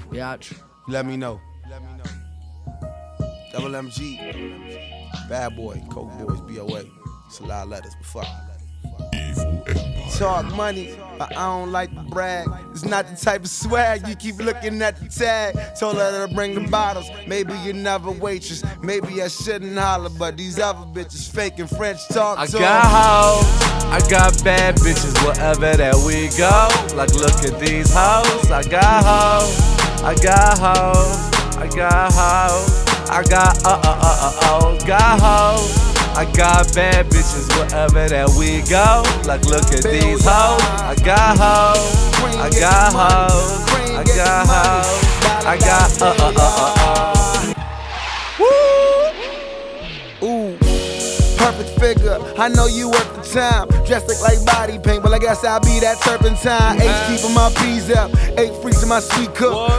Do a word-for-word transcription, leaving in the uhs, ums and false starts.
Biatch. Let me know. Double M G, Bad Boy, Coke Boys, B O A. It's a lot of letters, but fuck. Talk money, but I don't like to brag. It's not the type of swag you keep looking at the tag. Told her to bring the bottles. Maybe you're never waitress. Maybe I shouldn't holler, but these other bitches faking French talk. I got hoes, I got bad bitches wherever that we go. Like look at these hoes. I got hoes, I got hoes, I got hoes, I got uh uh uh uh oh, got hoes. I got bad bitches wherever that we go. Like look at these hoes. I got hoes, I got hoes, I got hoes, I got uh uh uh uh uh. Woo! Ooh, perfect figure. I know you worth the time. Dressed look like body paint, but I guess I'll be that turpentine. H keeping my peas up, eight freaks in my sweet cook.